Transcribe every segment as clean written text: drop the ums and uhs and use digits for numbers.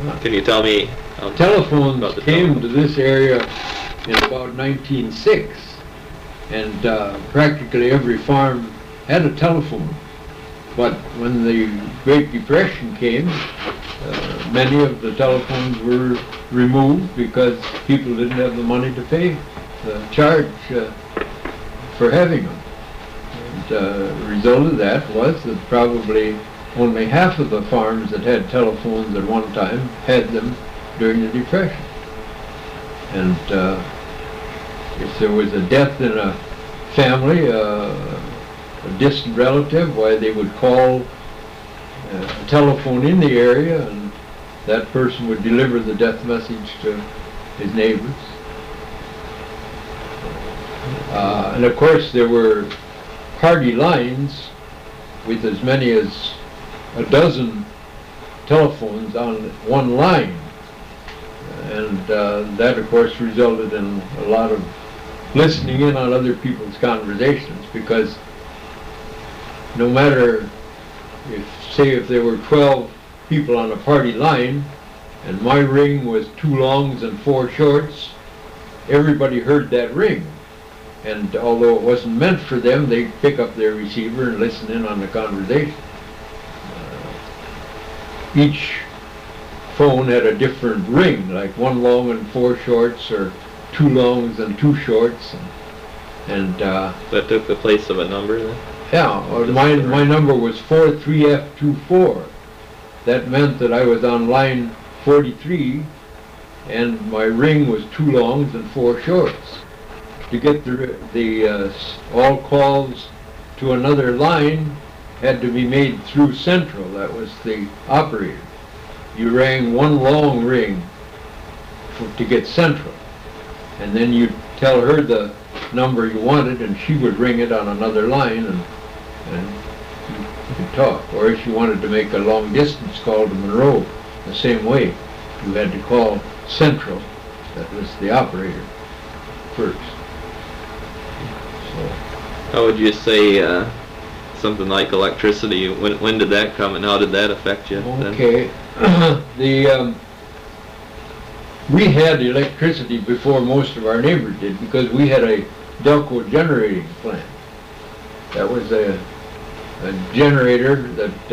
Can you tell me Telephones about the came to telephone? this area in about 1906, and practically every farm had a telephone. But when the Great Depression came, many of the telephones were removed because people didn't have the money to pay the charge for having them. And the result of that was that probably only half of the farms that had telephones at one time had them during the Depression. And if there was a death in a family, a distant relative, why they would call a telephone in the area, and that person would deliver the death message to his neighbors. And of course there were party lines with as many as a dozen telephones on one line, and that of course resulted in a lot of listening in on other people's conversations, because no matter if there were 12 people on a party line and my ring was 2 longs and 4 shorts, everybody heard that ring. And although it wasn't meant for them, they'd pick up their receiver and listen in on the conversation. Each phone had a different ring, like 1 long and 4 shorts, or 2 longs and 2 shorts. And That took the place of a number then? yeah, my number was 43F24. That meant that I was on line 43, and my ring was 2 longs and 4 shorts. To get the all calls to another line had to be made through Central. That was the operator. You rang 1 long ring to get Central, and then you'd tell her the number you wanted, and she would ring it on another line, and you could talk. Or if you wanted to make a long distance call to Monroe, the same way, you had to call Central, that was the operator, first. So, How would you say something like electricity, when did that come and how did that affect you then? okay. We had electricity before most of our neighbors did, because we had a Delco generating plant. That was a generator that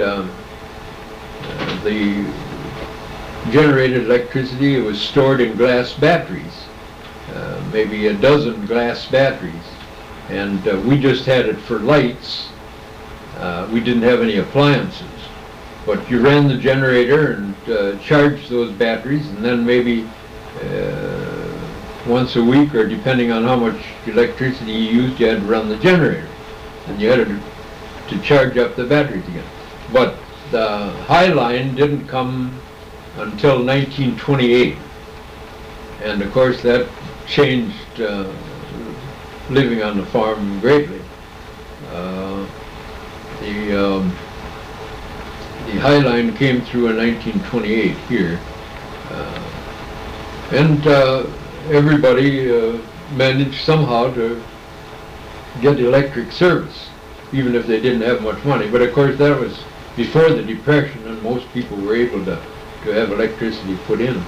the generated electricity. It was stored in glass batteries, maybe a dozen glass batteries, and we just had it for lights. We didn't have any appliances, but you ran the generator and charged those batteries, and then maybe once a week, or depending on how much electricity you used, you had to run the generator, and you had to charge up the batteries again. But the high line didn't come until 1928, and of course that changed living on the farm greatly. The high line came through in 1928 here, and everybody managed somehow to get electric service, even if they didn't have much money. But of course that was before the Depression, and most people were able to have electricity put in.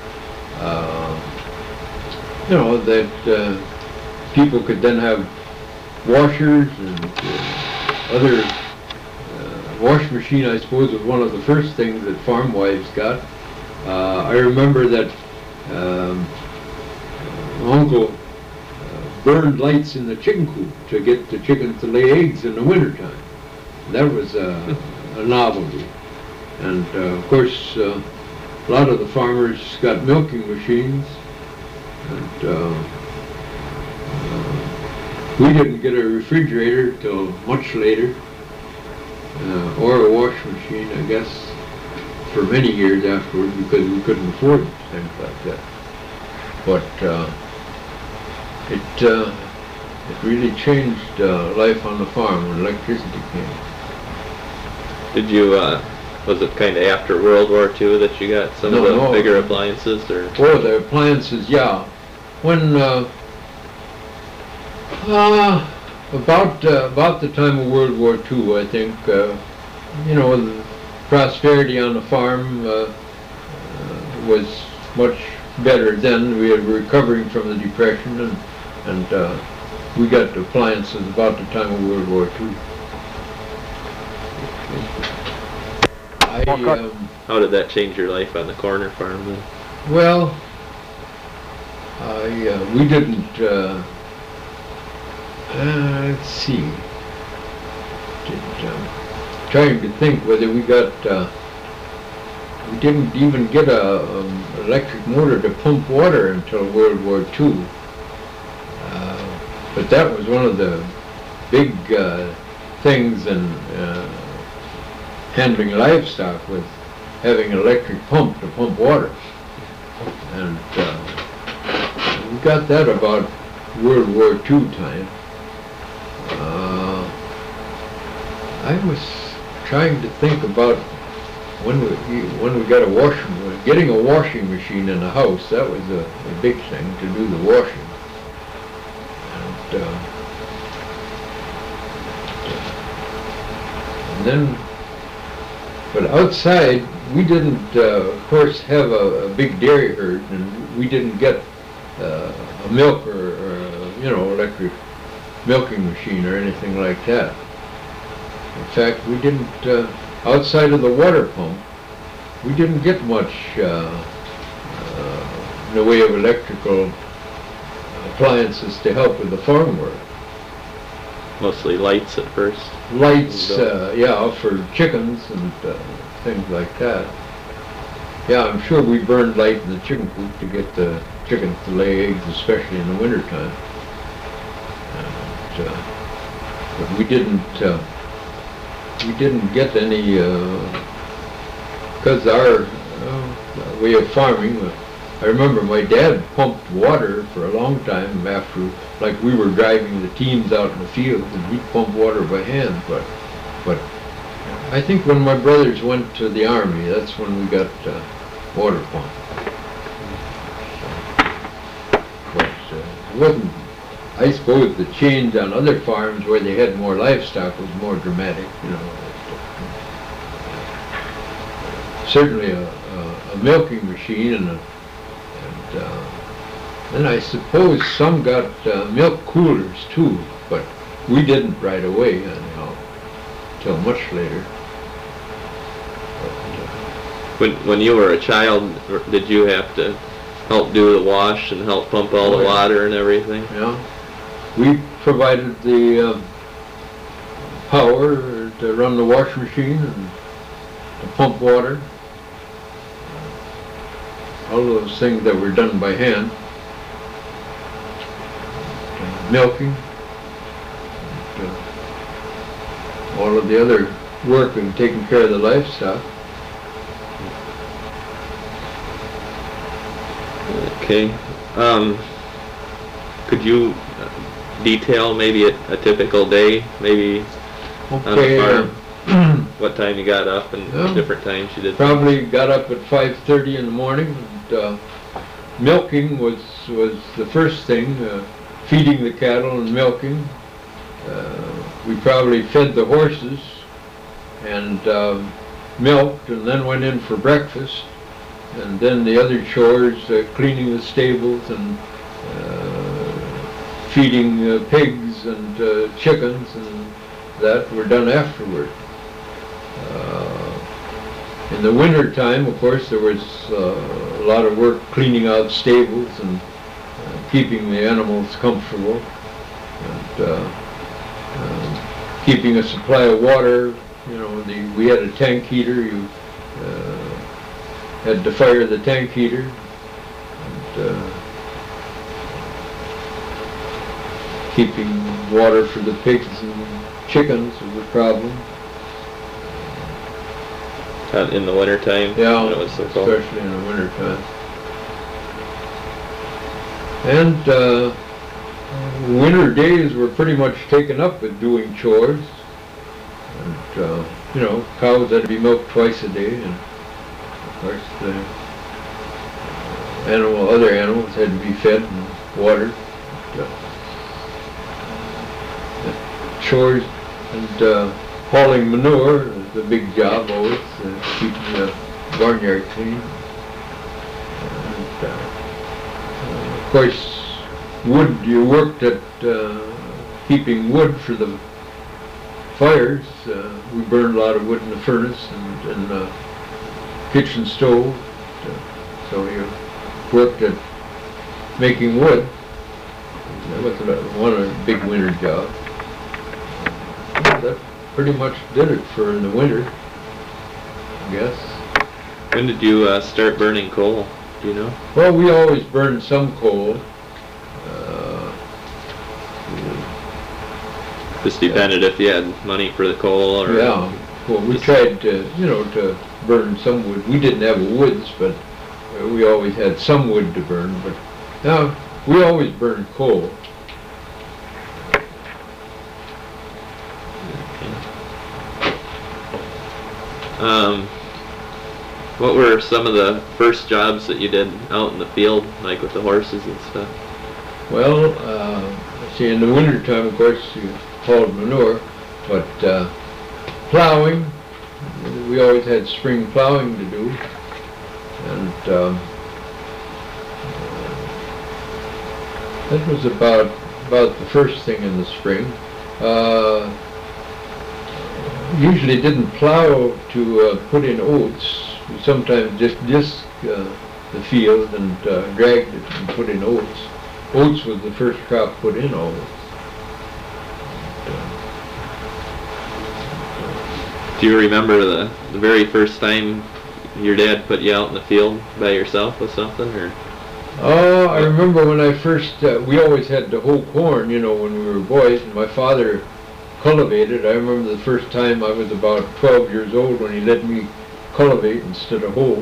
You know, that people could then have washers and other wash machine, I suppose, was one of the first things that farm wives got. I remember that Uncle burned lights in the chicken coop to get the chickens to lay eggs in the wintertime. That was a novelty. And of course, a lot of the farmers got milking machines, and we didn't get a refrigerator till much later, or a wash machine, I guess, for many years afterward, because we couldn't afford things like that. But it really changed life on the farm when electricity came. Did you, was it kind of after World War II that you got some of the bigger appliances, or? Oh, the appliances, yeah. When about the time of World War II, I think, you know, the prosperity on the farm was much better then. We were recovering from the Depression, and we got appliances about the time of World War II. How did that change your life on the corner farm then? Well, we didn't, let's see, trying to think whether we got, we didn't even get a electric motor to pump water until World War II. But that was one of the big things in handling livestock, with having an electric pump to pump water. And we got that about World War II time. I was trying to think about when we got a getting a washing machine in the house. That was a big thing, to do the washing. And then, but outside, we didn't, of course, have a big dairy herd, and we didn't get a milk or electric milking machine or anything like that. In fact, we didn't, outside of the water pump, we didn't get much in the way of electrical appliances to help with the farm work. Mostly lights at first. Lights, yeah, for chickens and things like that. Yeah, I'm sure we burned light in the chicken coop to get the chickens to lay eggs, especially in the wintertime. But we didn't get any, because our way of farming, I remember my dad pumped water for a long time after, like, we were driving the teams out in the fields, and he'd pump water by hand, but I think when my brothers went to the Army, that's when we got water pump. But it wasn't, I suppose the change on other farms where they had more livestock was more dramatic, you know. Certainly a milking machine, and then I suppose some got milk coolers too, but we didn't right away, anyhow, till much later. When you were a child, did you have to help do the wash and help pump all the water and everything? Yeah. We provided the power to run the wash machine and to pump water. All those things that were done by hand. Milking. All of the other work and taking care of the livestock. Okay. Could you detail maybe a typical day, maybe on the farm? What time you got up and different times you did? Probably got up at 5:30 in the morning. And, milking was the first thing. Feeding the cattle and milking. We probably fed the horses and milked, and then went in for breakfast. And then the other chores, cleaning the stables and feeding pigs and chickens, and that were done afterward. In the winter time, of course, there was a lot of work cleaning out stables and keeping the animals comfortable, and keeping a supply of water. You know, we had a tank heater. You had to fire the tank heater, and keeping water for the pigs and chickens was a problem. In the winter time? Yeah, when it was so cold. Especially in the winter time. And winter days were pretty much taken up with doing chores. And, you know, cows had to be milked twice a day, and of course the other animals had to be fed and watered. Chores and hauling manure was a big job always, keeping the barnyard clean. course, wood, you worked at keeping wood for the fires. We burned a lot of wood in the furnace and the kitchen stove. So you worked at making wood. That was one of the big winter jobs. That pretty much did it for in the winter, I guess. When did you start burning coal? Do you know? Well, we always burned some coal. Just depended if you had money for the coal or... Yeah, well, we tried to, to burn some wood. We didn't have woods, but we always had some wood to burn. But no, we always burned coal. What were some of the first jobs that you did out in the field, like with the horses and stuff? Well, see, in the winter time, of course, you hauled manure, but plowing, we always had spring plowing to do, and that was about the first thing in the spring. Usually didn't plow to put in oats. We sometimes just disc the field and dragged it and put in oats. Oats was the first crop put in always. Do you remember the very first time your dad put you out in the field by yourself with something, or? Oh, I remember when I first, we always had to hoe corn, when we were boys, and my father cultivated. I remember the first time I was about 12 years old when he let me cultivate instead of hoe.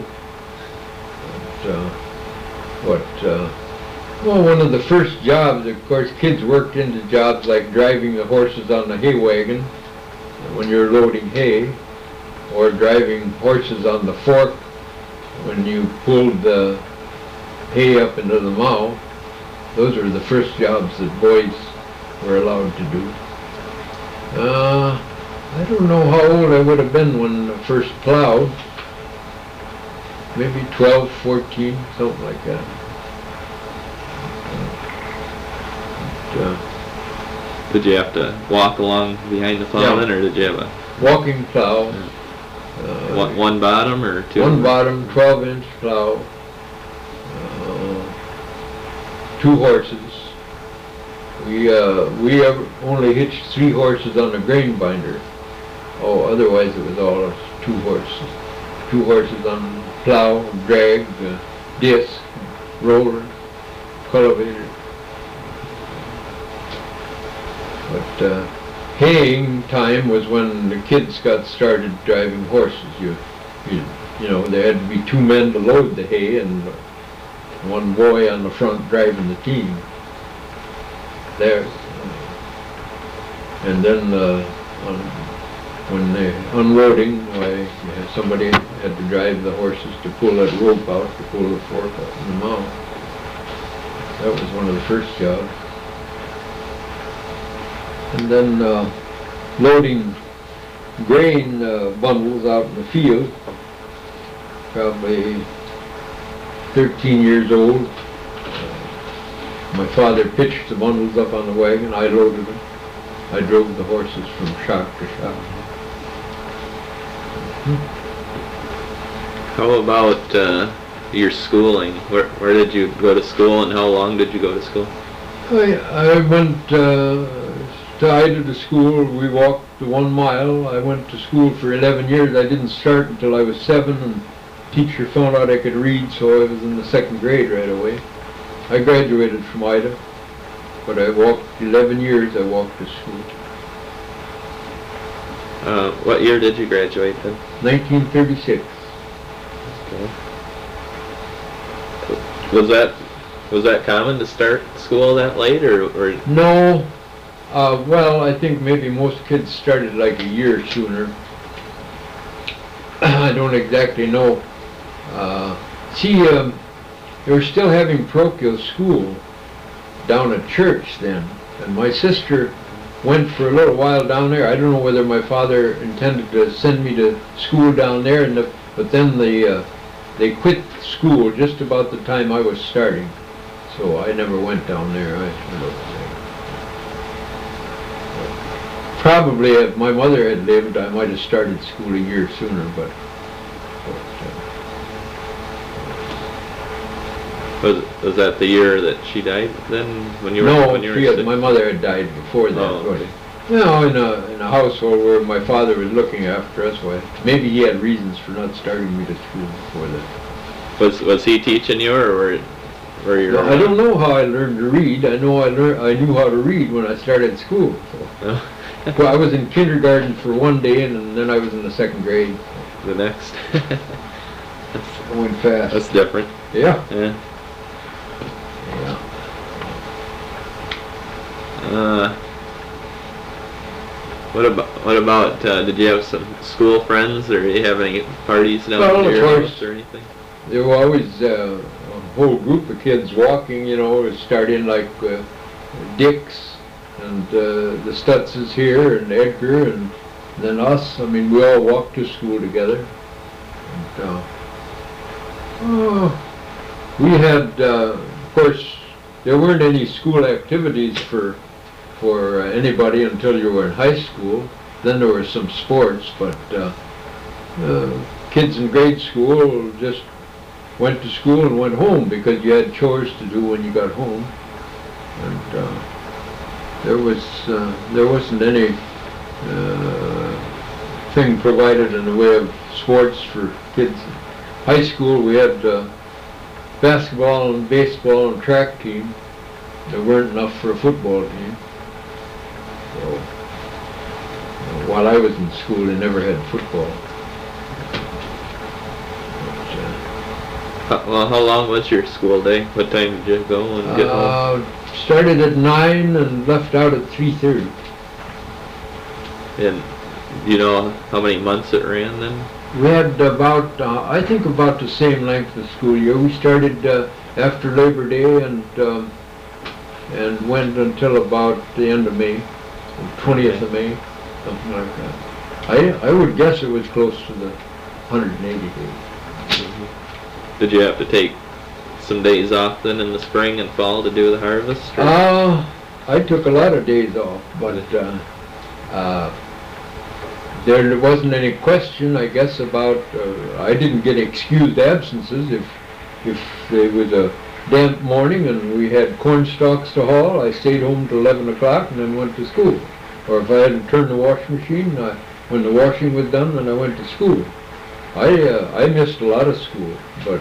Well, one of the first jobs, of course, kids worked into jobs like driving the horses on the hay wagon when you're loading hay, or driving horses on the fork when you pulled the hay up into the mow. Those were the first jobs that boys were allowed to do. I don't know how old I would have been when I first plowed. Maybe 12, 14, something like that. Did you have to walk along behind the plowing, or did you have a walking plow? One bottom or two? One bottom, 12-inch plow. 2 horses. We only hitched 3 horses on the grain binder. Oh, otherwise it was all 2 horses. 2 horses on plow, drag, disc, roller, cultivator. But haying time was when the kids got started driving horses. There had to be 2 men to load the hay and 1 boy on the front driving the team. There. And then when they unloading, somebody had to drive the horses to pull that rope out, to pull the fork out in the mow. That was one of the first jobs. And then loading grain bundles out in the field, probably 13 years old. My father pitched the bundles up on the wagon, I loaded them. I drove the horses from shock to shock. How about your schooling? Where did you go to school, and how long did you go to school? I went to Ida to school. We walked the 1 mile. I went to school for 11 years. I didn't start until I was 7, and teacher found out I could read, so I was in the 2nd grade right away. I graduated from Ida, but I walked 11 years. I walked to school. What year did you graduate then? 1936. Okay. Was that common to start school that late, or? No. Well, I think maybe most kids started like a year sooner. I don't exactly know. They were still having parochial school down at church then, and my sister went for a little while down there. I don't know whether my father intended to send me to school down there, but then they quit school just about the time I was starting. So I never went down there. Probably if my mother had lived, I might have started school a year sooner, but Was that the year that she died then? When you were no, when you were sick? my mother had died before that. Oh, But, okay. you know, in a household where my father was looking after us, well, maybe he had reasons for not starting me to school before that. Was he teaching you, or were you? Well, I don't know how I learned to read. I know I knew how to read when I started school. So. Well, I was in kindergarten for one day, and then I was in the second grade. The next. I went fast. That's different. Yeah. Yeah. Yeah. What about? Did you have some school friends, or did you have any parties down Well, at of your course. house or anything? There were always a whole group of kids walking, you know, starting like Dick's and the Stutzes here and Edgar and then us. I mean, we all walked to school together. And, we had, of course, there weren't any school activities for anybody until you were in high school. Then there were some sports, but kids in grade school just went to school and went home because you had chores to do when you got home. And there wasn't any thing provided in the way of sports for kids. In high school we had basketball and baseball and track team. There weren't enough for a football team. So while I was in school, they never had football. Well, how long was your school day? What time did you go and get home? Started at 9 and left out at 3:30. And do you know how many months it ran then? We had about, I think about the same length of school year. We started after Labor Day and went until about the end of May, 20th of May, something like that. I would guess it was close to the 180 days. Mm-hmm. Did you have to take some days off then in the spring and fall to do the harvest? I took a lot of days off, but there wasn't any question, I guess, about, I didn't get excused absences. If there was a damp morning and we had corn stalks to haul, I stayed home till 11 o'clock and then went to school. Or if I had to turn the washing machine, when the washing was done, then I went to school. I missed a lot of school, but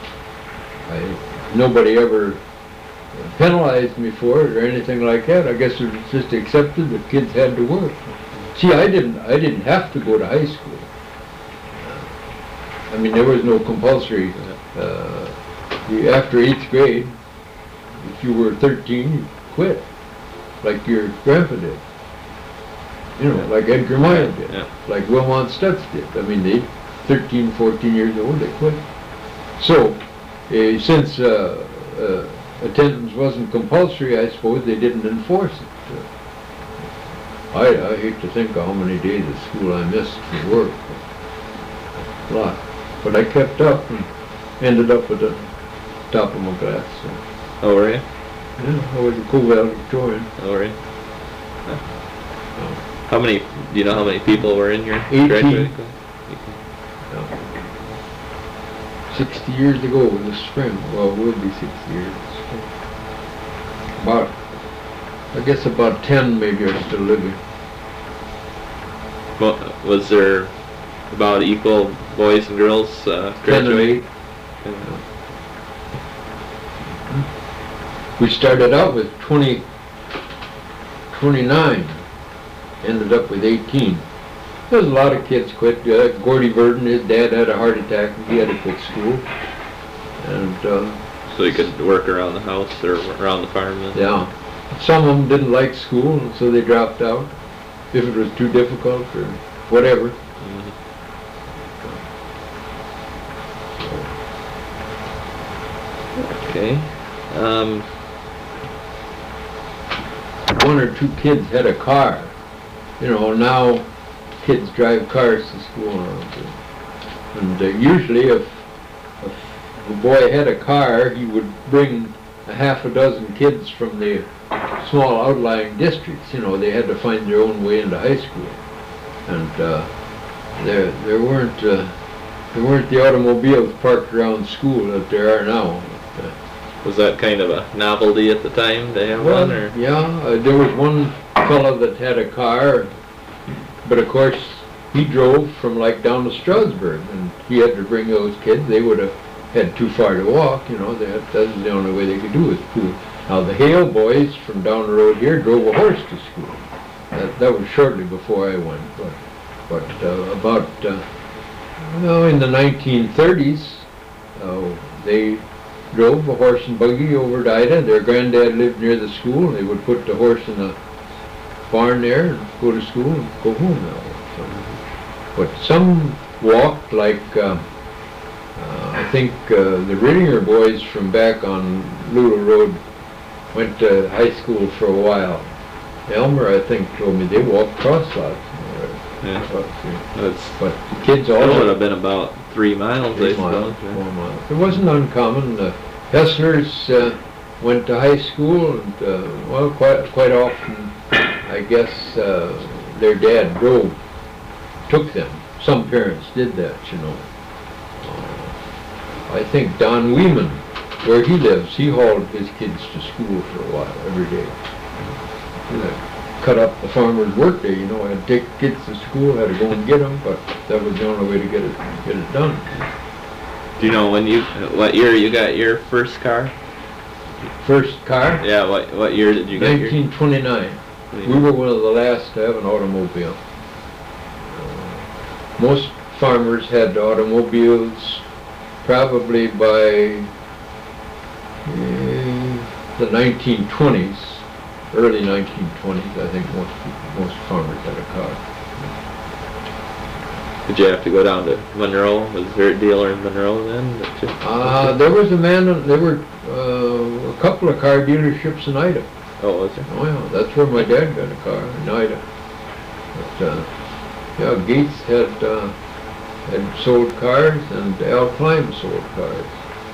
nobody ever penalized me for it or anything like that. I guess it was just accepted that kids had to work. See, I didn't have to go to high school. I mean, there was no compulsory. After 8th grade, if you were 13, you quit, like your grandpa did. You know, like Edgar Meyer did, like Wilmot Stutz did. I mean, they 13, 14 years old, they quit. So, since attendance wasn't compulsory, I suppose they didn't enforce it. I hate to think of how many days of school I missed for work. A lot. But I kept up and ended up at the top of my class. So. Oh, were you? Yeah, I was a co-valedictorian. Oh, were you? How many, do you know how many people were in your 18. graduating class? 60 years ago this spring. Well, it will be 60 years. About, I guess about 10 maybe are still living. Well, was there about equal boys and girls graduating? 10 and 8. We started out with 29, ended up with 18. There's a lot of kids quit. Gordy Verdon, his dad had a heart attack and he had to quit school. And So you could work around the house or around the farm then? yeah, some of them didn't like school and so they dropped out if it was too difficult or whatever. Mm-hmm. Okay. One or two kids had a car. You know, now kids drive cars to school now. And usually if a boy had a car, he would bring a half a dozen kids from the small outlying districts. You know, they had to find their own way into high school, and there weren't the automobiles parked around school that there are now. Was that kind of a novelty at the time to have Well, one, or? yeah, there was one fellow that had a car, but of course he drove from like down to Strasburg, and he had to bring those kids. They would have had too far to walk, you know. That was the only way they could do it. Now the Hale boys from down the road here drove a horse to school. That was shortly before I went, but about in the 1930s, they drove a horse and buggy over to Ida. Their granddad lived near the school. They would put the horse in the barn there and go to school and go home now. So, but some walked, like I think the Rittinger boys from back on Lula Road went to high school for a while. Elmer, I think, told me they walked cross lots. Yeah. But the kids all That would have been about 3 miles, I 3 miles, suppose. 4 miles. It wasn't uncommon. The Hesslers went to high school, and well, quite often, I guess their dad took them. Some parents did that, you know. I think Don Weeman, where he lives, he hauled his kids to school for a while, every day. Cut up the farmer's workday, you know. I had to take kids to school, had to go and get them, but that was the only way to get it done. Do you know what year you got your first car? First car? Yeah, what year did you get your? 1929. We were one of the last to have an automobile. Most farmers had automobiles probably by the 1920s, early 1920s. I think most farmers had a car. Did you have to go down to Monroe? Was there a dealer in Monroe then? There was a man. There were a couple of car dealerships in Ida. Oh, was there? Oh yeah, that's where my dad got a car, in Ida. But yeah, Gates had sold cars, and Al Klein sold cars.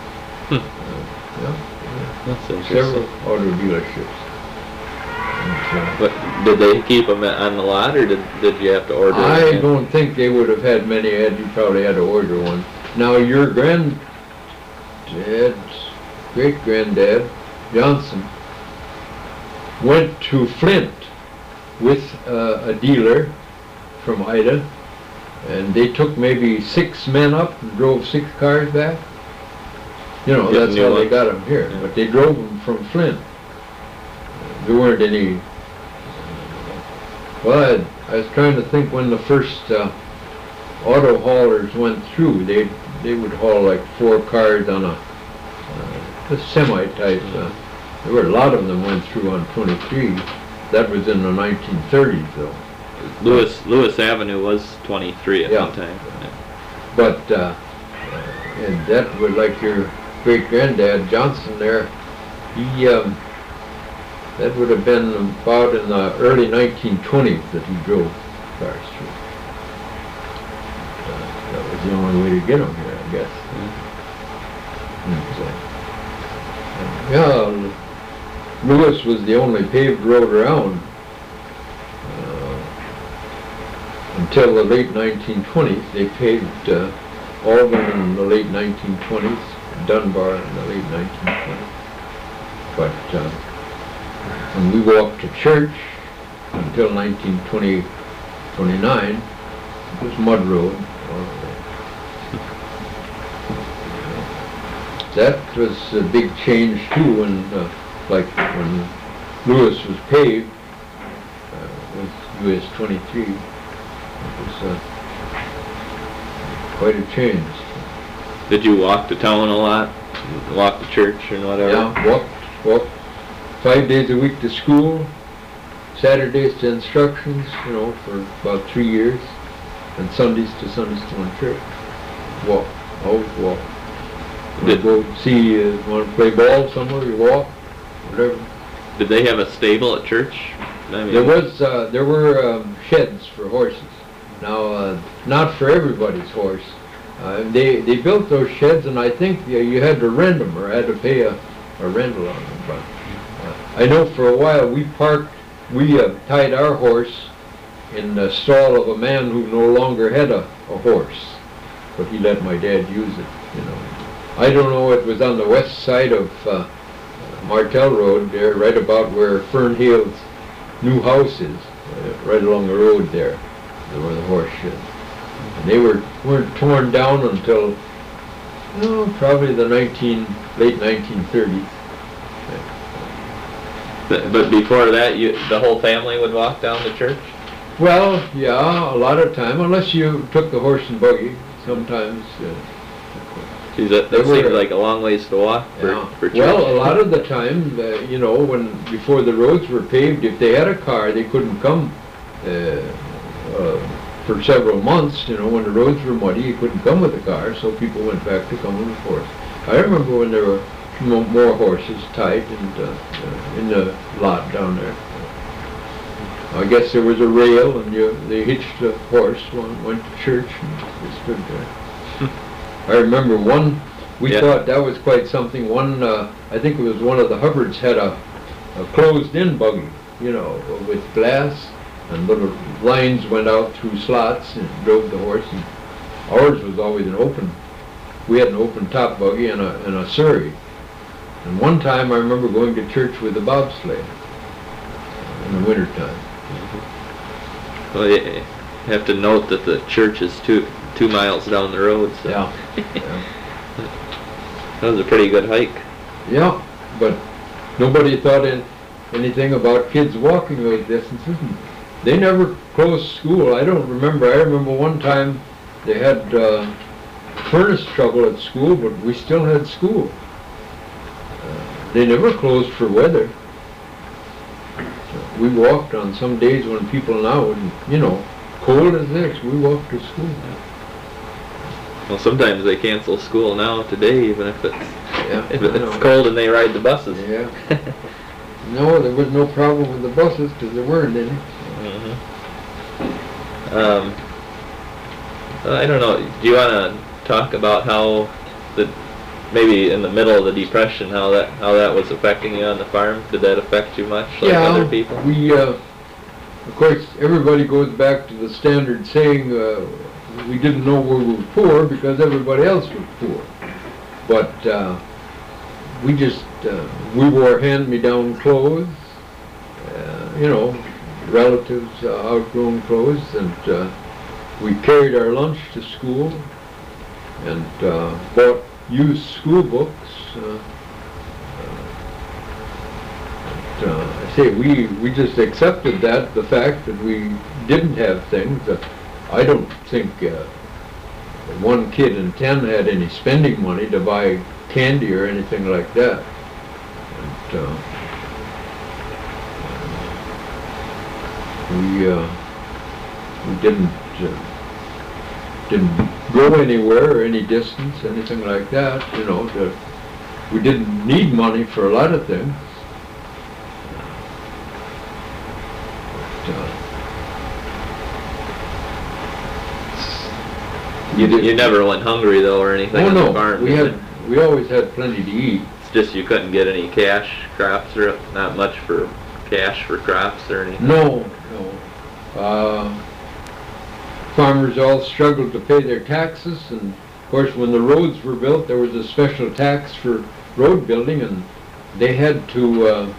That's interesting. Several auto dealerships. And, But did they keep them on the lot, or did you have to order? I them? don't think they would have had many. You probably had to order one. Now your granddad's great-granddad, Johnson, went to Flint with a dealer from Ida, and they took maybe 6 men up and drove 6 cars back. You know, that's how they got them here. Yeah. But they drove them from Flint. There weren't any. Well, I was trying to think when the first auto haulers went through. They would haul like 4 cars on a semi-type. There were a lot of them went through on 23. That was in the 1930s, though. Lewis Avenue was 23 at one time. Yeah. But and that was like your great-granddad Johnson there. He that would have been about in the early 1920s that he drove cars through. That was the only way to get them here, I guess. Yeah, Lewis was the only paved road around until the late 1920s. They paved Albany in the late 1920s, Dunbar in the late 1920s. But when we walked to church until 1929, it was mud road. That was a big change too, when like when Lewis was paved with US 23. It was quite a change. Did you walk to town a lot? Walk to church and whatever? Yeah, walked 5 days a week to school, Saturdays to instructions, you know, for about 3 years, and Sundays to Sunday school and church. Walk, always walk. Did go see, want to play ball somewhere, you walk, whatever. Did they have a stable at church? I mean, there were sheds for horses. Now, not for everybody's horse. They built those sheds, and I think you had to rent them or had to pay a a rental on them. But I know for a while we tied our horse in the stall of a man who no longer had a horse, but he let my dad use it, you know. I don't know, it was on the west side of Martell Road there, right about where Fernhale's new house is, right along the road there, where the horse shed. And they weren't torn down until, probably the late 1930s. But before that, the whole family would walk down to church? Well, yeah, a lot of time, unless you took the horse and buggy, sometimes. Geez, that seems like a long ways to walk for church. Well, a lot of the time, you know, before the roads were paved, if they had a car, they couldn't come for several months. You know, when the roads were muddy, you couldn't come with a car, so people went back to come with a horse. I remember when there were more horses tied in the lot down there. I guess there was a rail, and they hitched the horse, went to church, and they stood there. I remember we thought that was quite something. I think it was one of the Hubbards had a closed-in buggy, you know, with glass, and little lines went out through slots and drove the horse. And ours was always we had an open top buggy and a surrey. And one time I remember going to church with a bobsleigh in the wintertime. Well, you have to note that the church is 2 miles down the road. So. Yeah. That was a pretty good hike. Yeah, but nobody thought anything about kids walking those distances. They never closed school. I remember one time they had furnace trouble at school, but we still had school. They never closed for weather. We walked on some days when people now wouldn't, you know, cold as this, we walked to school. Well, sometimes they cancel school now today, even if it's cold and they ride the buses. Yeah. No, there was no problem with the buses because there weren't any. I don't know. Do you want to talk about how maybe in the middle of the Depression, how that was affecting you on the farm? Did that affect you much, like other people? We, of course, everybody goes back to the standard saying we didn't know we were poor because everybody else was poor. But we wore hand-me-down clothes, you know, relatives' outgrown clothes, and we carried our lunch to school and bought used school books. I say we just accepted the fact that we didn't have things. I don't think one kid in 10 had any spending money to buy candy or anything like that. And, we didn't go anywhere or any distance, anything like that, you know. We didn't need money for a lot of things. You never went hungry though, or anything on the farm? We always had plenty to eat. It's just you couldn't get any cash crops, or not much for cash for crops or anything. No. Farmers all struggled to pay their taxes, and of course when the roads were built there was a special tax for road building, and they had to,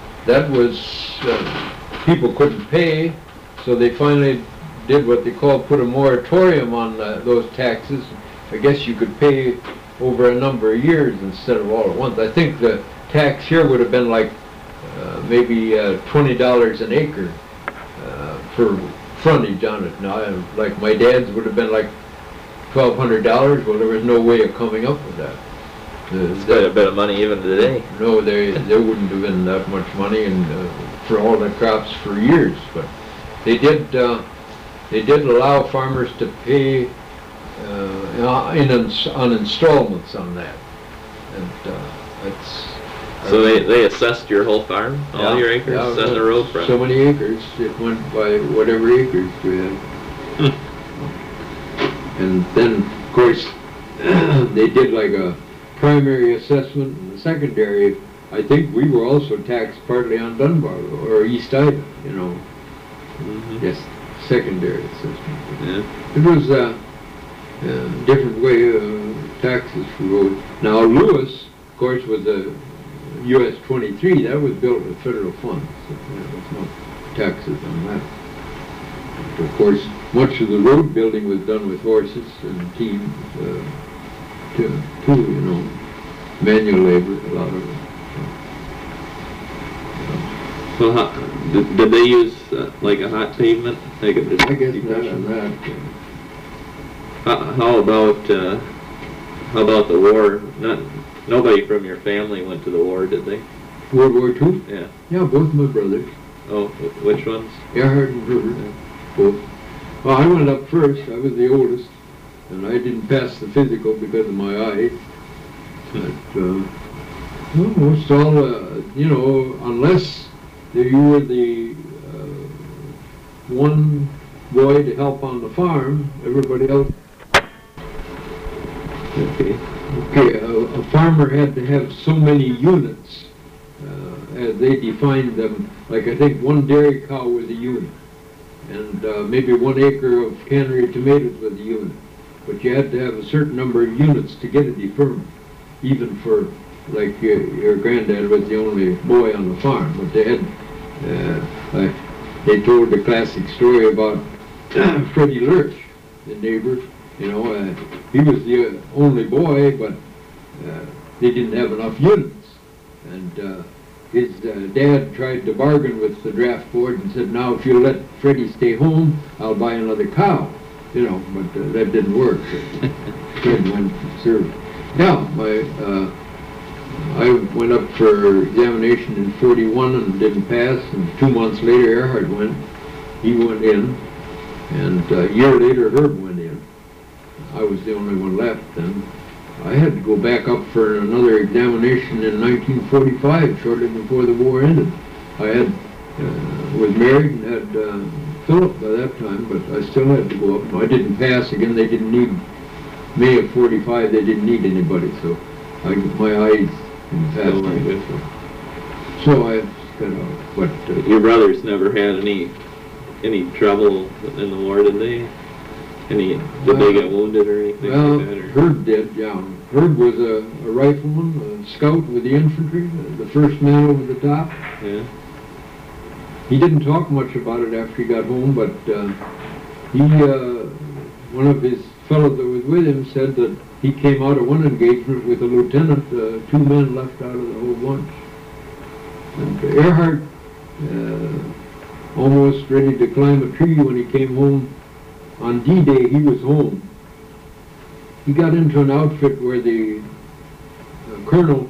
people couldn't pay, so they finally did what they called put a moratorium on those taxes. I guess you could pay over a number of years instead of all at once. I think the tax here would have been like maybe $20 an acre for frontage on it. Now, like my dad's would have been like $1,200. Well, there was no way of coming up with that. It's quite a bit of money even today. No, there wouldn't have been that much money, and for all the crops for years. But they did allow farmers to pay on installments on that, and that's. So they assessed your whole farm, all your acres, on the road front? So many acres, it went by whatever acres we had. And then, of course, they did like a primary assessment and a secondary I think we were also taxed partly on Dunbar or East Ida, you know. Yes, secondary system. Yeah. It was a different way of taxes for roads. Now Lewis, of course, was a US 23. That was built with federal funds. So there was no taxes on that. But of course, much of the road building was done with horses and teams too, you know, manual labor, a lot of it. Well, did they use like a hot pavement? I guess not on that. How about the war? Nobody from your family went to the war, did they? World War II? Yeah. Yeah, both my brothers. Oh, which ones? Erhard and Herbert, both. Well, I went up first. I was the oldest, and I didn't pass the physical because of my eye. But most all, you know, unless you were the one boy to help on the farm, everybody else. Okay. Okay, a farmer had to have so many units, as they defined them. Like I think one dairy cow was a unit, and maybe 1 acre of cannery tomatoes was a unit. But you had to have a certain number of units to get a deferment, even for, like your granddad was the only boy on the farm. But they had, they told the classic story about Freddie Lurch, the neighbor. You know, he was the only boy, but they didn't have enough units. And his dad tried to bargain with the draft board and said, now if you'll let Freddie stay home, I'll buy another cow. You know, but that didn't work. Fred went and served. Yeah, I went up for examination in 41 and didn't pass, and 2 months later Erhard went. He went in, and a year later Herb went in. I was the only one left then. I had to go back up for another examination in 1945, shortly before the war ended. I had was married and had Philip by that time, but I still had to go up. I didn't pass again. They didn't need May of 45. They didn't need anybody, so my eyes didn't pass. Oh my goodness. So I got out. But your brothers never had any trouble in the war, did they? Did they get wounded or anything well, like that? Or? Herb did, yeah. Herb was a rifleman, a scout with the infantry, the first man over the top. Yeah. He didn't talk much about it after he got home, but one of his fellows that was with him said that he came out of one engagement with a lieutenant, 2 men left out of the whole bunch. And Erhard, almost ready to climb a tree when he came home. On D-Day, he was home. He got into an outfit where the colonel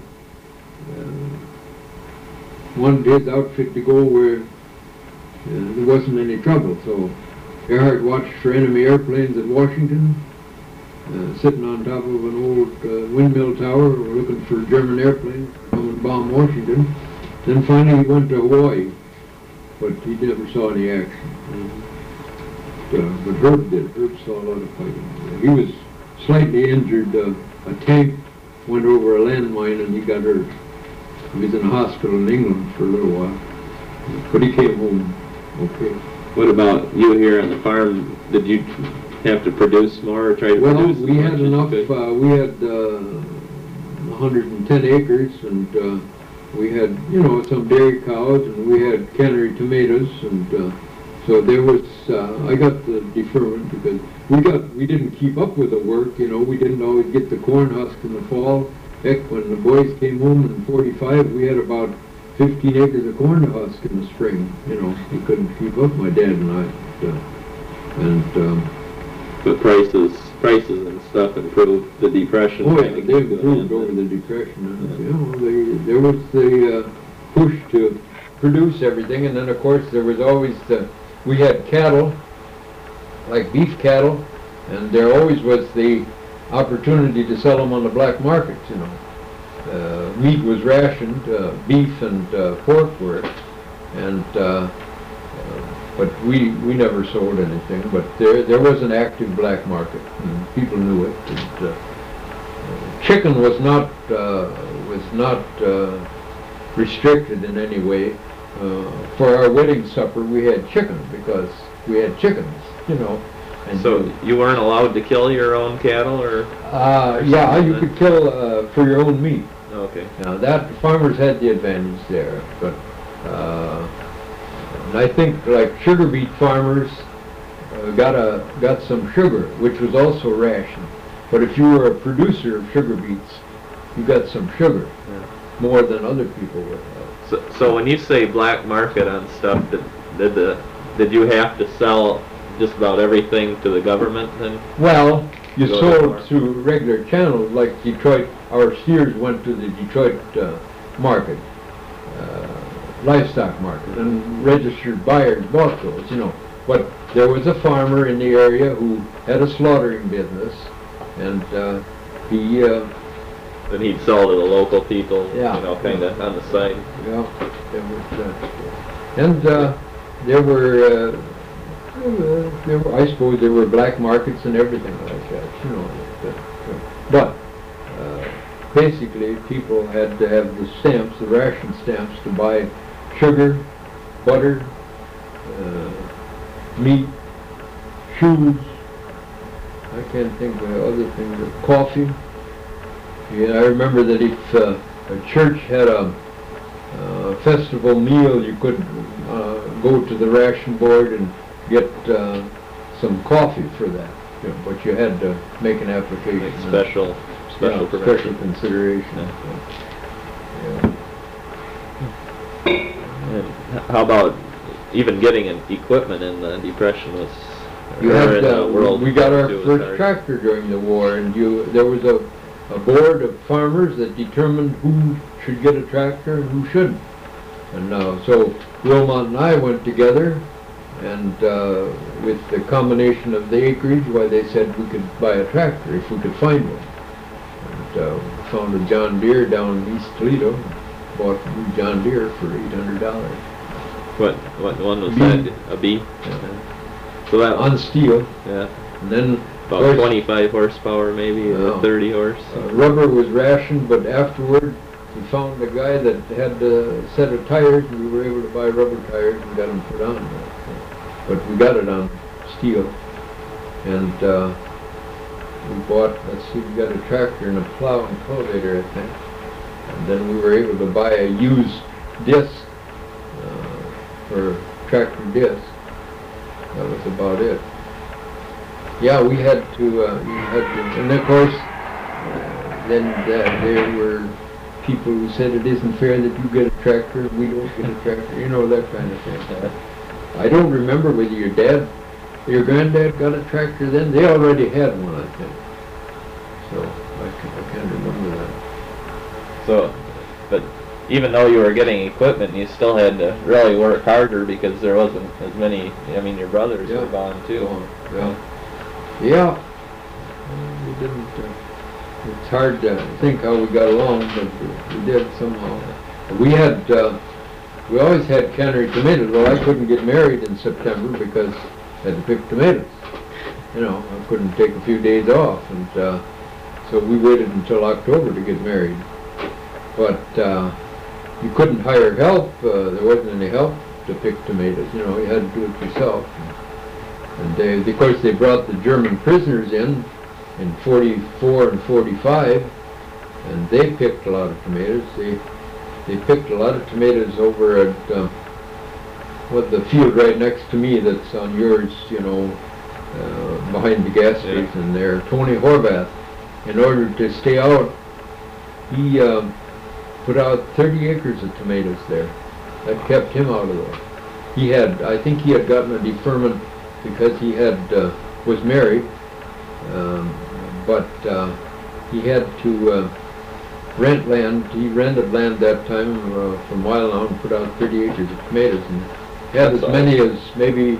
wanted his outfit to go where there wasn't any trouble. So Erhard watched for enemy airplanes at Washington, sitting on top of an old windmill tower, looking for German airplanes to come and bomb Washington. Then finally he went to Hawaii, but he never saw any action. But Herb did. Herb saw a lot of fighting. He was slightly injured. A tank went over a landmine and he got hurt. He was in a hospital in England for a little while. But he came home okay. What about you here on the farm? Did you have to produce more or try to well, produce? Well, we had enough. We had 110 acres, and we had, you know, some dairy cows, and we had cannery tomatoes, and so there was. I got the deferment because we didn't keep up with the work. You know, we didn't always get the corn husk in the fall. Heck, when the boys came home in 45, we had about 15 acres of corn to husk in the spring. You know, we couldn't keep up, my dad and I. But prices and stuff improved. The depression. Oh yeah, they improved over the depression. You know, there was the push to produce everything, and then of course there was always we had cattle, like beef cattle, and there always was the opportunity to sell them on the black markets. You know, meat was rationed, beef and pork were, and but we never sold anything. But there was an active black market, and people knew it. And, chicken was not restricted in any way. For our wedding supper, we had chicken because we had chickens, you know. And So you weren't allowed to kill your own cattle, or? yeah, you could kill for your own meat. Okay. Now that farmers had the advantage there, but and I think like sugar beet farmers got some sugar, which was also rationed. But if you were a producer of sugar beets, you got some sugar more than other people would have. So when you say black market on stuff, did you have to sell just about everything to the government then? Well, you Go sold to through regular channels like Detroit. Our steers went to the Detroit market, livestock market, and registered buyers bought those, you know. But there was a farmer in the area who had a slaughtering business, and he Then he'd sell to the local people, Yeah. you know, kind of on the side. yeah, there was, and there were I suppose there were black markets and everything like that, you know. But basically, people had to have the stamps, the ration stamps, to buy sugar, butter, meat, shoes. I can't think of other things. Coffee. Yeah, I remember that if a church had a festival meal, you could go to the ration board and get some coffee for that. You know, but you had to make an application. Like special Special permission. consideration. Yeah. And how about even getting an equipment in the Depression was? You or had, in the World we got War our II was first hard. tractor during the war, and there was a board of farmers that determined who should get a tractor and who shouldn't. And so Wilmot and I went together, and with the combination of the acreage, why they said we could buy a tractor if we could find one. And found a John Deere down in East Toledo, bought a new John Deere for $800 What one was B. that? A B? So that on steel. yeah, And then about course, 25 horsepower maybe, or Wow. 30 horse. Rubber was rationed, but afterward we found a guy that had a set of tires, and we were able to buy rubber tires and got them put on. But we got it on steel, and we bought, let's see, we got a tractor and a plow and cultivator, I think. And then we were able to buy a used disc for tractor disc. That was about it. Yeah, we had to, and of course, then there were people who said it isn't fair that you get a tractor and we don't get a tractor, you know, that kind of thing. I don't remember whether your granddad got a tractor then. They already had one, I think. So, I can't remember that. So, but even though you were getting equipment, you still had to really work harder because there wasn't as many. I mean, your brothers were gone too. Yeah. We didn't. It's hard to think how we got along, but we did somehow. We had. We always had cannery tomatoes. Well, I couldn't get married in September because I had to pick tomatoes. You know, I couldn't take a few days off, and so we waited until October to get married. But you couldn't hire help. There wasn't any help to pick tomatoes. You know, you had to do it yourself. And of course, they brought the German prisoners in 44 and 45, and they picked a lot of tomatoes. They picked a lot of tomatoes over at the field right next to me that's on yours, you know, behind the gas station there. Tony Horvath, in order to stay out, he put out 30 acres of tomatoes there. That kept him out of there. I think he had gotten a deferment because he was married, but he had to rent land. He rented land that time from Wylau and put out 30 acres of tomatoes, and had as many as maybe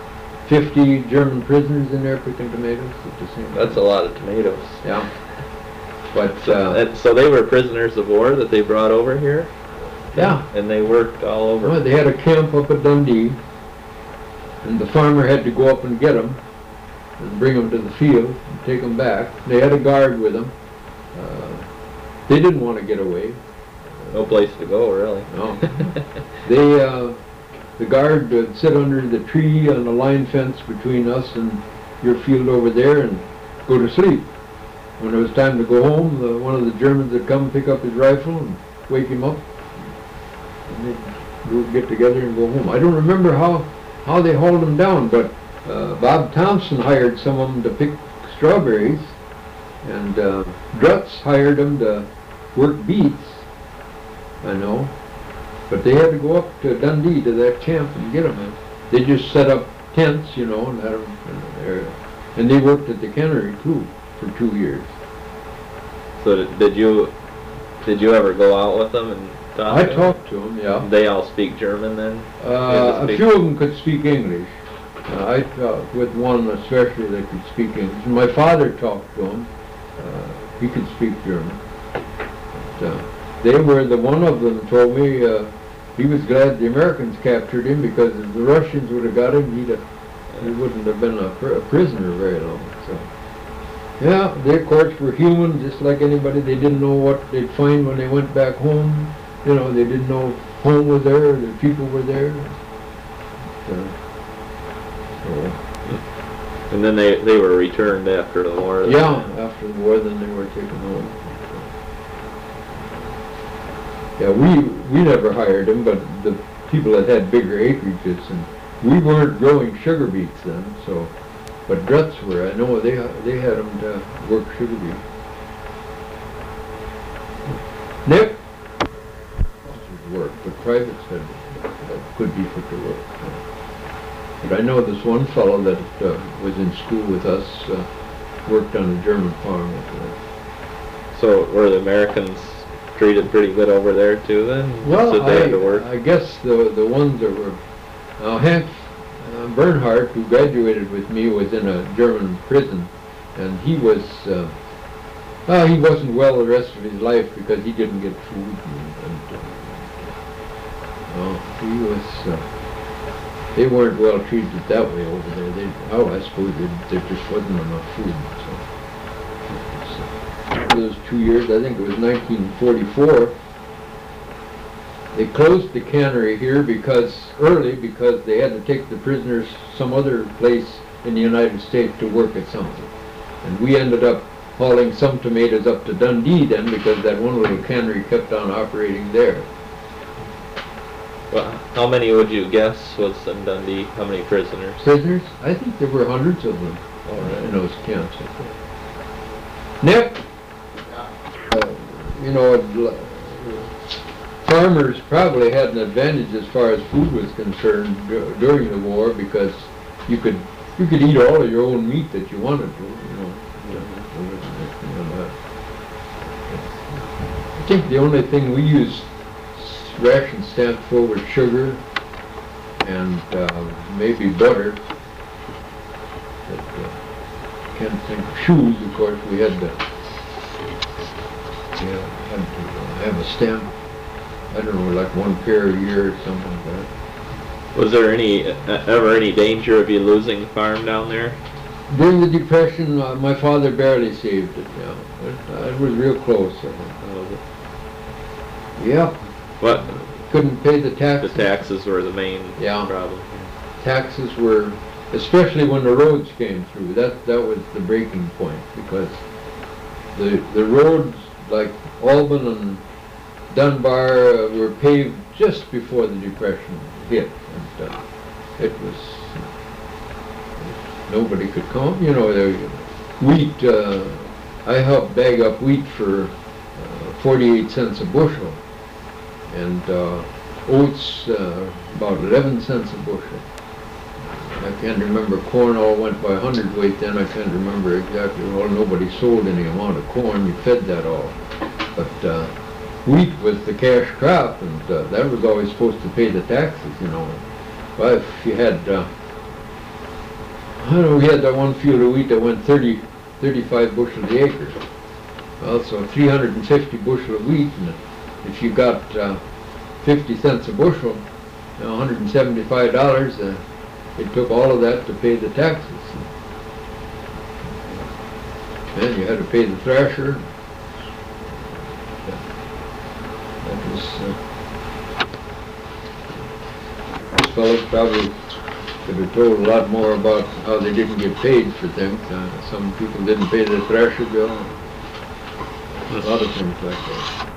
50 German prisoners in there picking tomatoes at the same time. That's a lot of tomatoes. Yeah. But so they were prisoners of war that they brought over here? Yeah. And they worked all over? Well, they had a camp up at Dundee, and the farmer had to go up and get them and bring them to the field and take them back. They had a guard with them. They didn't want to get away. No place to go, really. No. They, the guard would sit under the tree on the line fence between us and your field over there and go to sleep. When it was time to go home, one of the Germans would come pick up his rifle and wake him up. And they'd get together and go home. I don't remember how they hauled him down, but Bob Thompson hired some of them to pick strawberries, and Drutz hired them to work beets, I know. But they had to go up to Dundee to that camp and get them. They just set up tents, you know, and had them in there. And they worked at the cannery too for 2 years. So did you ever go out with them and talk? I talked to them, yeah. They all speak German then? A few of them could speak English. I talked with one especially that could speak English. My father talked to him. He could speak German. But, they were, one of them told me he was glad the Americans captured him, because if the Russians would have got him, he wouldn't have been a prisoner very long. So, yeah, they of course were human, just like anybody. They didn't know what they'd find when they went back home. You know, they didn't know home was there, the people were there. And then they were returned after the war? Yeah, after the war, then they were taken home. Yeah, we never hired them, but the people that had bigger acreages, and we weren't growing sugar beets then, so, but Drutz were. I know they had them to work sugar beets. Nick? Work, but privates could be put to work. But I know this one fellow that was in school with us, worked on a German farm. So were the Americans treated pretty good over there too then? Well, so they had to work? I guess the ones that were, Hank Bernhardt, who graduated with me, was in a German prison, and he was, he wasn't well the rest of his life because he didn't get food. He was, they weren't well treated that way over there. I suppose there just wasn't enough food. So those 2 years, I think it was 1944, they closed the cannery here because they had to take the prisoners some other place in the United States to work at something. And we ended up hauling some tomatoes up to Dundee then, because that one little cannery kept on operating there. Well, how many would you guess was in Dundee? How many prisoners? Prisoners? I think there were hundreds of them in those camps. Nick? You know, farmers probably had an advantage as far as food was concerned during the war, because you could eat all of your own meat that you wanted to. You know. I think the only thing we used ration stamped for was sugar and maybe butter. But, can't think of shoes. Of course, we had to have a stamp. I don't know, like one pair a year or something like that. Was there ever any danger of you losing the farm down there? During the Depression, my father barely saved it. Yeah, it was real close. I think. Yep. What? Couldn't pay the taxes. The taxes were the main problem. Taxes were, especially when the roads came through. That was the breaking point, because the roads like Albin and Dunbar were paved just before the Depression hit, and it was, nobody could come. You know, wheat. I helped bag up wheat for 48 cents a bushel. And oats, about 11 cents a bushel. I can't remember, corn all went by hundredweight then. I can't remember exactly. Well, nobody sold any amount of corn. You fed that all. But wheat was the cash crop, and that was always supposed to pay the taxes, you know. Well, if you had, I don't know, we had that one field of wheat that went 35 bushels the acre. Well, so 350 bushel of wheat, and if you got 50 cents a bushel, $175, it took all of that to pay the taxes. Then you had to pay the thrasher. That was, this fellow probably could have told a lot more about how they didn't get paid for things. Some people didn't pay their thrasher bill. A lot of things like that.